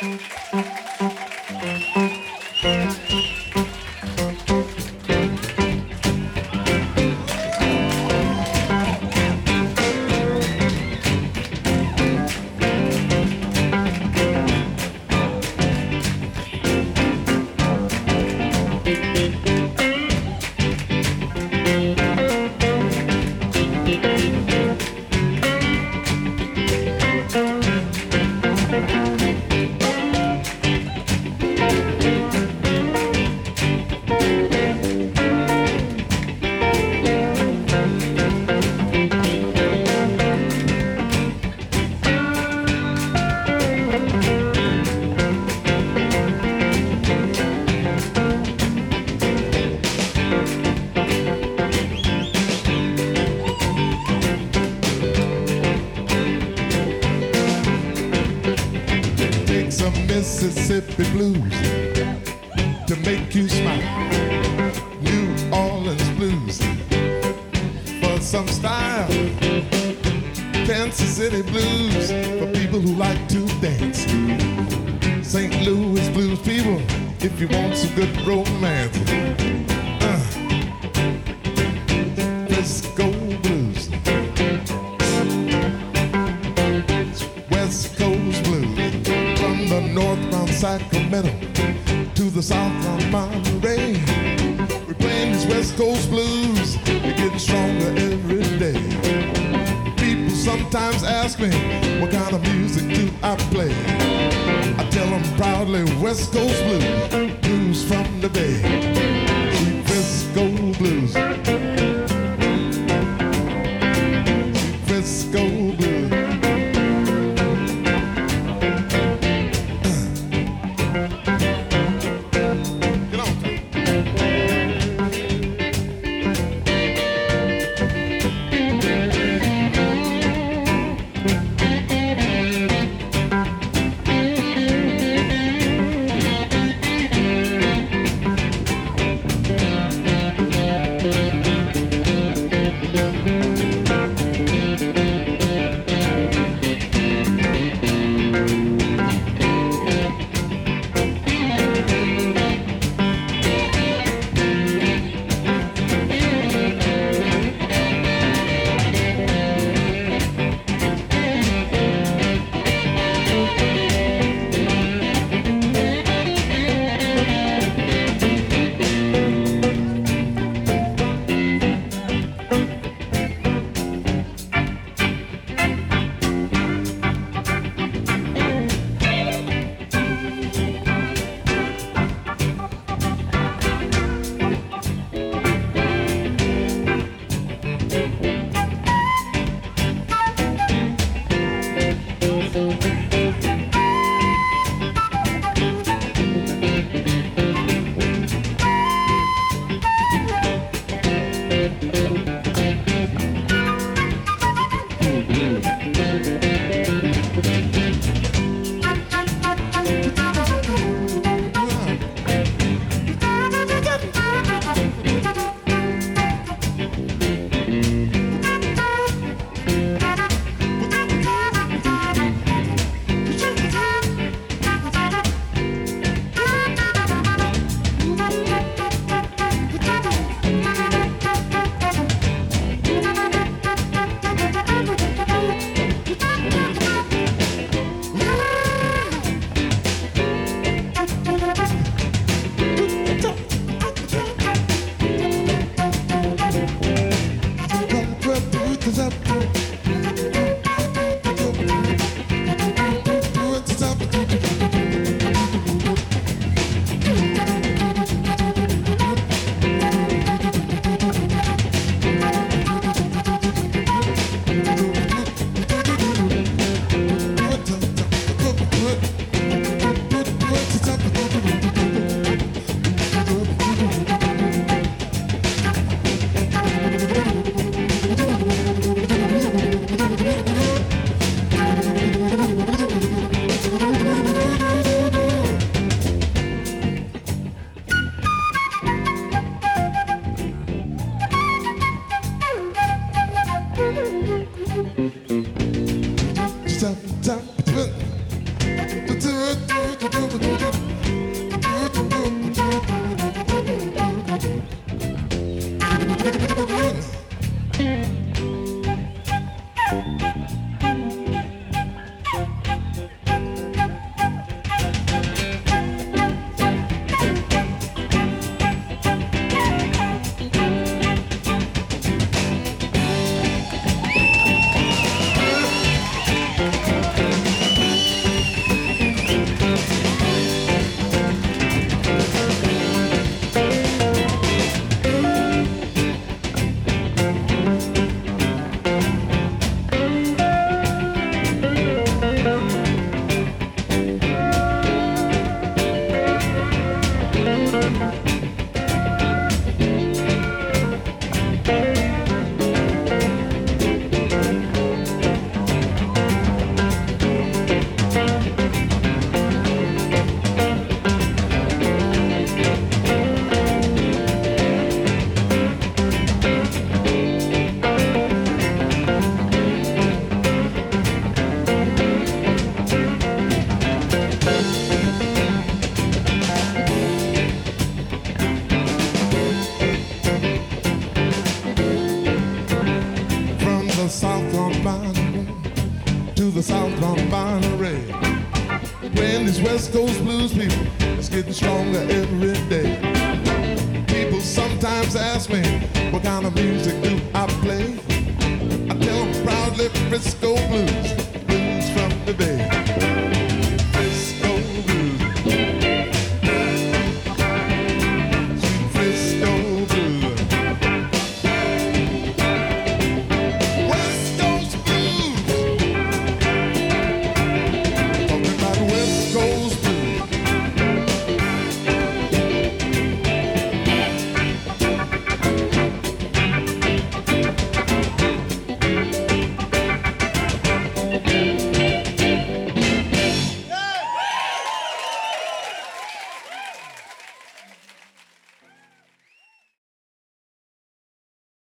Mississippi blues to make you smile. New Orleans blues for some style. Kansas City blues for people who like to dance. St. Louis blues people if you want some good romance. Frisco blues, West Coast blues, from the north from Sacramento to the south from Monterey. We're playing these West Coast blues, they're getting stronger every day. People sometimes ask me, what kind of music do I play? I tell them proudly, West Coast blues, blues from the Bay. Sweet Frisco blues, sweet Frisco blues. Stop. the South on Monterey. Playing these West Coast blues, people, it's getting stronger every day. People sometimes ask me, what kind of music do I play? I tell them proudly Frisco blues.